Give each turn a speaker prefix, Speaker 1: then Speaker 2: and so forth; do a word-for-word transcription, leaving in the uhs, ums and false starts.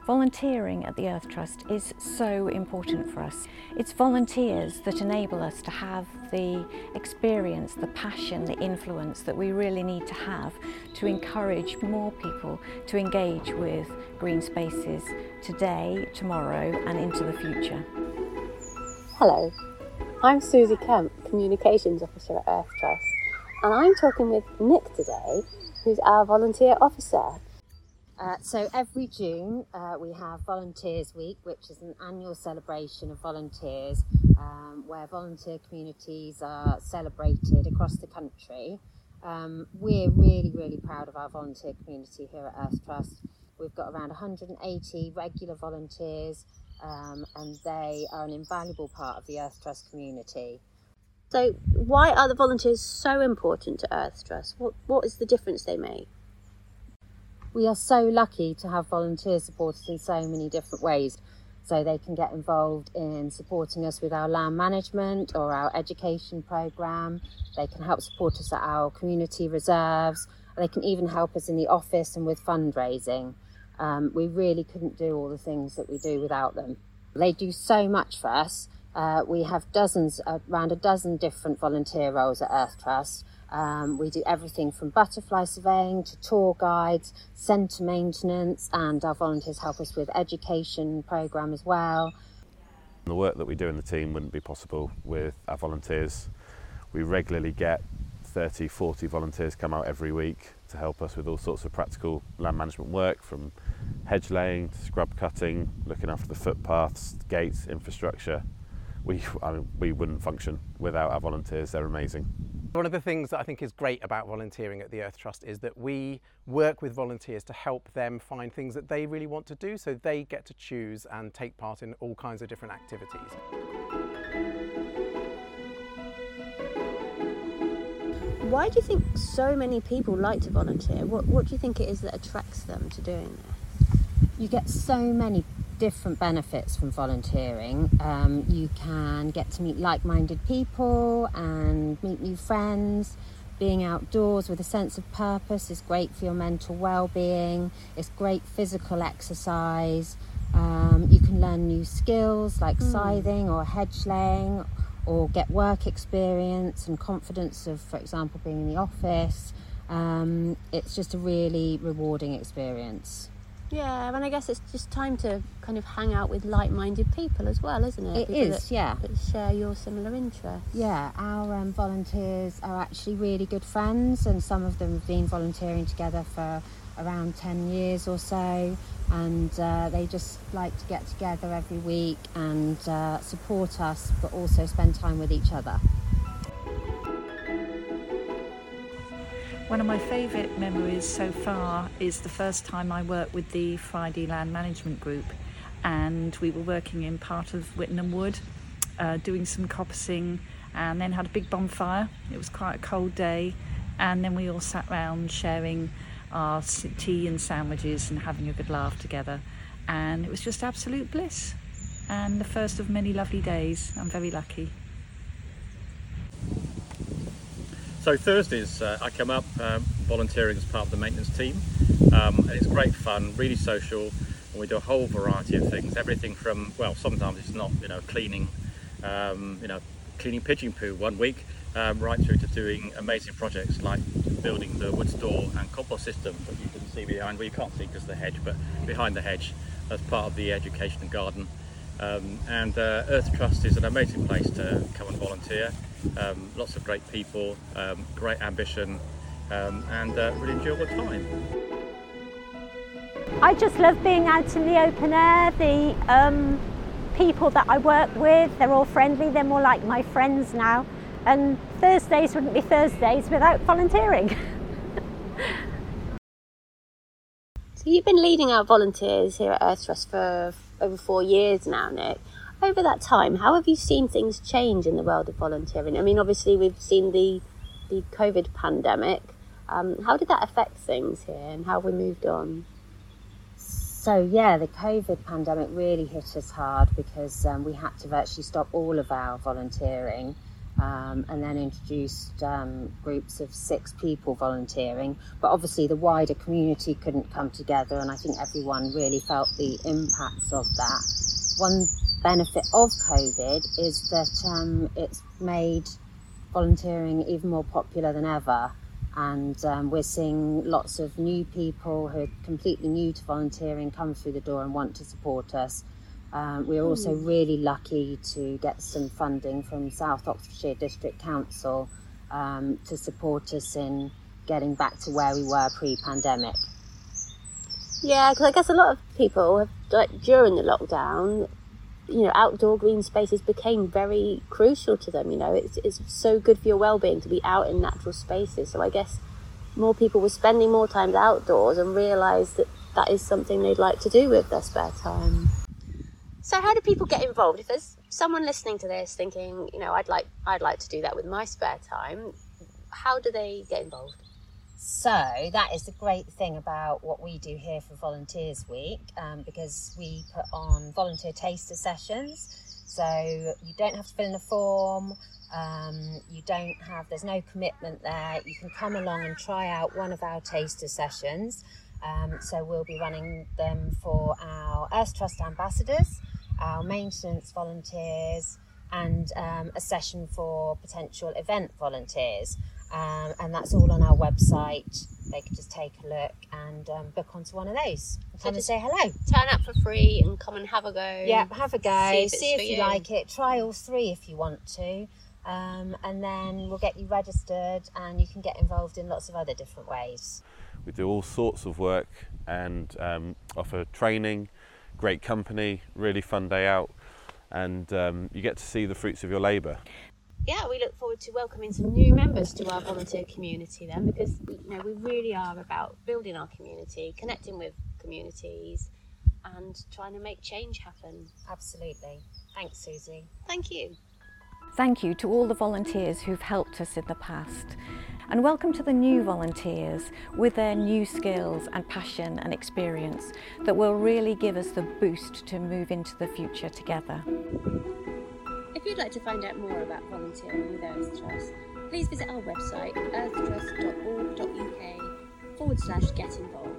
Speaker 1: Volunteering at the Earth Trust is so important for us. It's volunteers that enable us to have the experience, the passion, the influence that we really need to have to encourage more people to engage with green spaces today, tomorrow and into the future.
Speaker 2: Hello, I'm Susie Kemp, Communications Officer at Earth Trust, and I'm talking with Nick today, who's our volunteer officer.
Speaker 3: Uh, so every June uh, we have Volunteers Week, which is an annual celebration of volunteers um, where volunteer communities are celebrated across the country. Um, we're really, really proud of our volunteer community here at Earth Trust. We've got around one hundred eighty regular volunteers um, and they are an invaluable part of the Earth Trust community.
Speaker 2: So why are the volunteers so important to Earth Trust? What, what is the difference they make?
Speaker 3: We are so lucky to have volunteers support us in so many different ways. So they can get involved in supporting us with our land management or our education programme. They can help support us at our community reserves. They can even help us in the office and with fundraising. Um, we really couldn't do all the things that we do without them. They do so much for us. Uh, we have dozens, around a dozen different volunteer roles at Earth Trust. Um, we do everything from butterfly surveying to tour guides, centre maintenance, and our volunteers help us with education programme as well.
Speaker 4: The work that we do in the team wouldn't be possible with our volunteers. We regularly get thirty, forty volunteers come out every week to help us with all sorts of practical land management work, from hedge laying to scrub cutting, looking after the footpaths, gates, infrastructure. We, I mean, we wouldn't function without our volunteers. They're amazing.
Speaker 5: One of the things that I think is great about volunteering at the Earth Trust is that we work with volunteers to help them find things that they really want to do, so they get to choose and take part in all kinds of different activities.
Speaker 2: Why do you think so many people like to volunteer? What, what do you think it is that attracts them to doing this?
Speaker 3: You get so many different benefits from volunteering. Um, you can get to meet like-minded people and meet new friends. Being outdoors with a sense of purpose is great for your mental well-being. It's great physical exercise. Um, you can learn new skills like mm. scything or hedge laying, or get work experience and confidence of, for example, being in the office. Um, it's just a really rewarding experience.
Speaker 2: Yeah, and I guess it's just time to kind of hang out with like-minded people as well, isn't it?
Speaker 3: It
Speaker 2: people
Speaker 3: is,
Speaker 2: that,
Speaker 3: yeah.
Speaker 2: That share your similar interests.
Speaker 3: Yeah, our um, volunteers are actually really good friends, and some of them have been volunteering together for around ten years or so, and uh, they just like to get together every week and uh, support us, but also spend time with each other.
Speaker 6: One of my favourite memories so far is the first time I worked with the Friday Land Management Group, and we were working in part of Whittenham Wood, uh, doing some coppicing, and then had a big bonfire. It was quite a cold day, and then we all sat round sharing our tea and sandwiches and having a good laugh together, and it was just absolute bliss, and the first of many lovely days. I'm very lucky.
Speaker 7: So Thursdays uh, I come up um, volunteering as part of the maintenance team, um, and it's great fun, really social, and we do a whole variety of things. Everything from, well, sometimes it's not, you know, cleaning, um, you know, cleaning pigeon poo one week, um, right through to doing amazing projects like building the wood store and compost system that you can see behind. Well, you can't see because of the hedge, but behind the hedge as part of the education and garden. Um, and uh, Earth Trust is an amazing place to come and volunteer. Um, lots of great people, um, great ambition, um, and uh, really enjoyable time.
Speaker 8: I just love being out in the open air. The um, people that I work with, they're all friendly, they're more like my friends now. And Thursdays wouldn't be Thursdays without volunteering.
Speaker 2: So you've been leading our volunteers here at Earth Trust for over four years now, Nick. Over that time, how have you seen things change in the world of volunteering? I mean, obviously we've seen the the COVID pandemic. Um, how did that affect things here, and how have we moved on?
Speaker 3: So yeah, the COVID pandemic really hit us hard because um, we had to virtually stop all of our volunteering. um, and then introduced um, groups of six people volunteering. But obviously the wider community couldn't come together, and I think everyone really felt the impacts of that. One benefit of COVID is that um, it's made volunteering even more popular than ever. And um, we're seeing lots of new people who are completely new to volunteering come through the door and want to support us. Um, we're also really lucky to get some funding from South Oxfordshire District Council um, to support us in getting back to where we were pre-pandemic.
Speaker 2: Yeah, because I guess a lot of people, have, like, during the lockdown, you know, outdoor green spaces became very crucial to them. You know, it's it's so good for your well-being to be out in natural spaces. So I guess more people were spending more time outdoors and realised that that is something they'd like to do with their spare time. So how do people get involved? If there's someone listening to this thinking, you know, I'd like I'd like to do that with my spare time, how do they get involved?
Speaker 3: So that is the great thing about what we do here for Volunteers Week, um, because we put on volunteer taster sessions. So you don't have to fill in a form, um, you don't have, there's no commitment there. You can come along and try out one of our taster sessions. Um, so we'll be running them for our Earth Trust ambassadors, our maintenance volunteers, and um, a session for potential event volunteers. Um, and that's all on our website. They can just take a look and um, book onto one of those. And come and say hello.
Speaker 2: Turn up for free and come and have a go.
Speaker 3: Yeah, have a go.
Speaker 2: See if,
Speaker 3: See if you,
Speaker 2: you
Speaker 3: like it. Try all three if you want to. Um, and then we'll get you registered and you can get involved in lots of other different ways.
Speaker 4: We do all sorts of work and um, offer training, great company, really fun day out, and um, you get to see the fruits of your labour.
Speaker 2: Yeah, we look forward to welcoming some new members to our volunteer community then, because, you know, we really are about building our community, connecting with communities and trying to make change happen.
Speaker 3: Absolutely. Thanks, Susie.
Speaker 2: Thank you.
Speaker 1: Thank you to all the volunteers who've helped us in the past. And welcome to the new volunteers with their new skills and passion and experience that will really give us the boost to move into the future together.
Speaker 2: If you'd like to find out more about volunteering with Earth Trust, please visit our website earthtrust dot org dot uk forward slash get involved.